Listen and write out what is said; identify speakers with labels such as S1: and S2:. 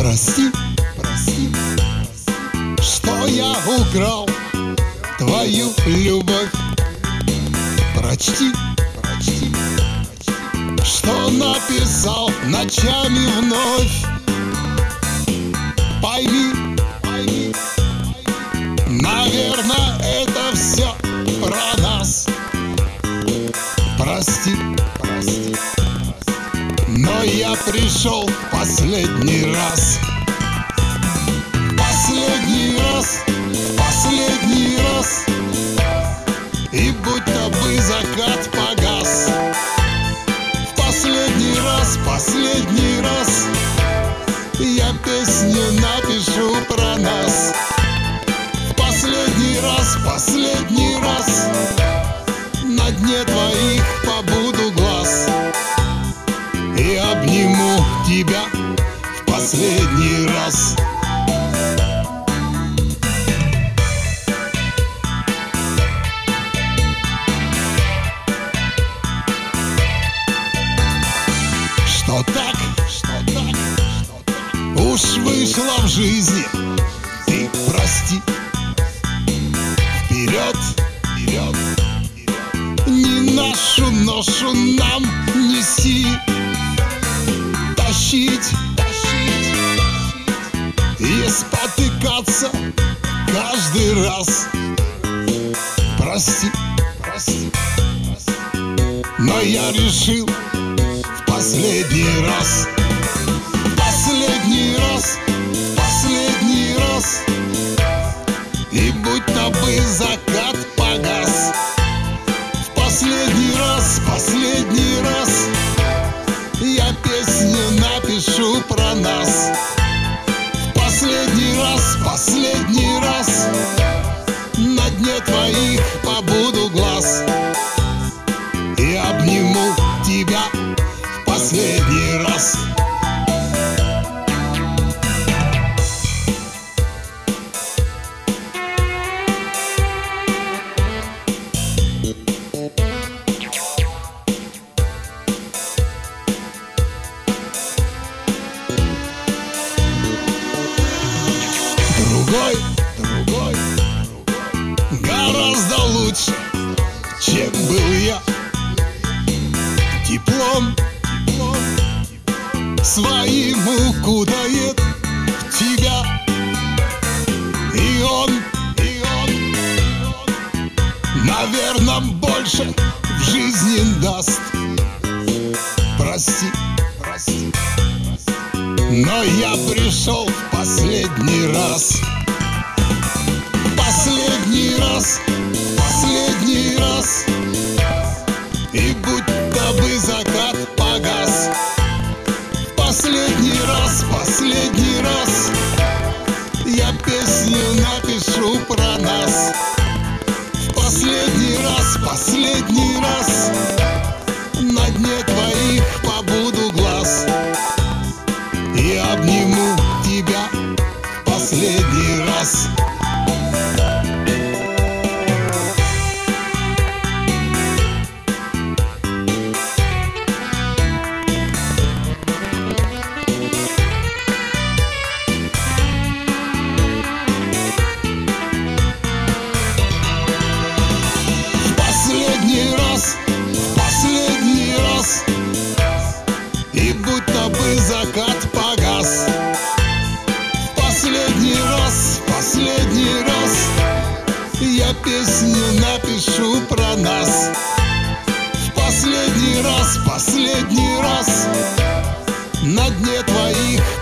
S1: Прости, прости, что я украл твою любовь. Прочти, прочти, что написал ночами вновь. Пойми, пойми, наверное, это все про нас. Прости, прости, но я пришел в последний раз. Последний раз, последний раз, и будто бы закат погас. В последний раз, я песню напишу про нас. В последний раз, на дне твоих побуду глаз и обниму тебя в последний раз. Что так, уж вышло в жизни, ты прости. Вперед, вперед, не нашу ношу нам нести, тащить, тащить и спотыкаться каждый раз. Прости, прости, но я решил в последний раз. Последний раз, последний раз, и будто бы закат погас. В последний раз, я песню напишу про нас. В последний раз, на дне твоих побуду глаз и обниму тебя в последний раз. Другой, гораздо лучше, чем был я. Теплом своим укутает тебя. И он, наверное, больше в жизни даст. Прости, прости, но я пришел в последний раз. Последний раз, и будто бы закат погас. В последний раз, я песню напишу про нас. В последний раз, на дне твоих побуду глаз и обниму тебя в последний раз. Последний раз, и будто бы закат погас. В последний раз, я песню напишу про нас. В последний раз, на дне твоих